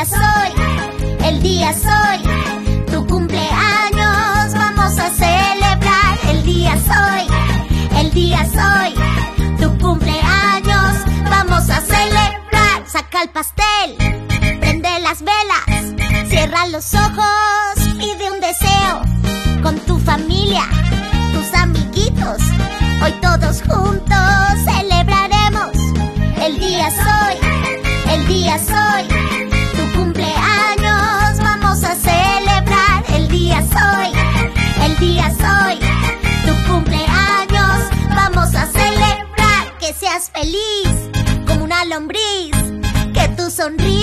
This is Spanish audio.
día es hoy, el día es hoy, tu cumpleaños vamos a celebrar. El día es hoy, el día es hoy, tu cumpleaños vamos a celebrar. Saca el pastel, prende las velas, cierra los ojos, pide un deseo con tu familia, tus amiguitos. Hoy todos juntos celebraremos. El día es hoy, el día es hoy, tu cumpleaños vamos a celebrar. El día es hoy, el día es hoy, tu cumpleaños vamos a celebrar. Que seas feliz como una lombriz, que tú sonríes